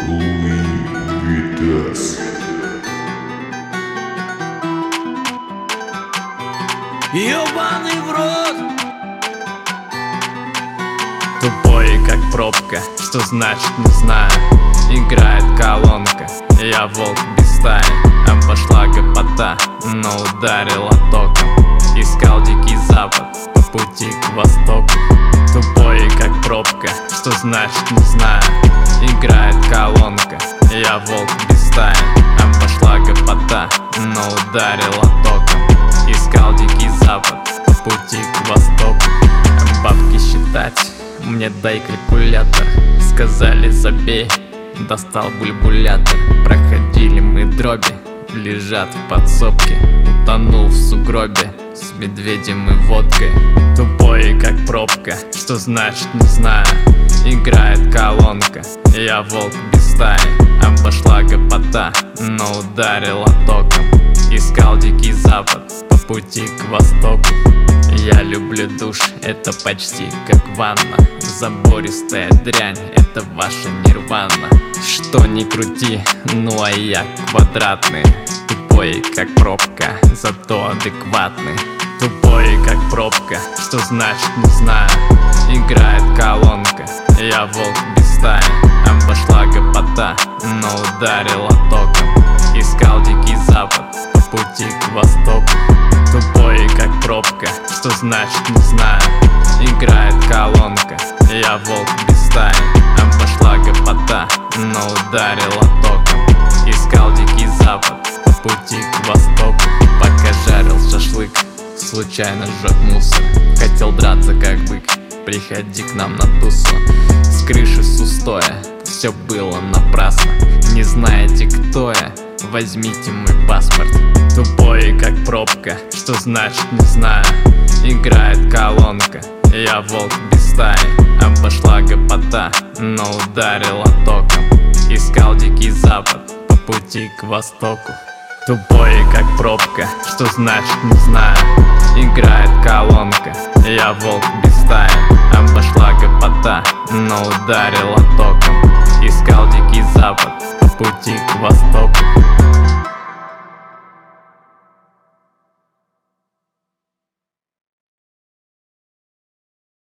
Луи Витас. Ёбаный в рот. Тупой как пробка, что значит не знаю. Играет колонка, я волк без стаи. Обошла гопота, но ударила током. Искал дикий запад по пути к востоку. Тупой как пробка, что значит не знаю. Играет колонка, я волк без стаи. Обошла гопота, но ударила током. Искал дикий запад по пути к востоку. Бабки считать, мне дай калькулятор. Сказали забей, достал бульбулятор. Проходили мы дроби, лежат в подсобке. Утонул в сугробе с медведем и водкой. Тупой как пробка, что значит не знаю. Играет колонка, я волк без стаи. Обошла гопота, но ударила током. Искал дикий запад по пути к востоку. Я люблю душ, это почти как ванна. Забористая дрянь, это ваша нирвана. Что ни крути, ну а я квадратный. Тупой как пробка, зато адекватный. Тупой как пробка, что значит не знаю. Играет колонка, я волк без стаи. Обошла гопота, но ударила током. Искал дикий запад по пути к востоку. Тупой как пробка, что значит не знаю. Играет колонка, я волк без стаи. Обошла гопота, но ударила током. Искал дикий запад по пути к востоку. Пока жарил шашлык, случайно сжег мусор. Хотел драться как бык, приходи к нам на тусу. С крыши с устоя, все было напрасно. Не знаете кто я? Возьмите мой паспорт. Тупой как пробка, что значит не знаю. Играет колонка, я волк без стаи. Обошла гопота, но ударила током. Искал дикий запад по пути к востоку. Тупой как пробка, что значит не знаю. Играет колонка, я волк без стаи. Обошла гопота, но ударила током. Искал дикий запад по пути к востоку.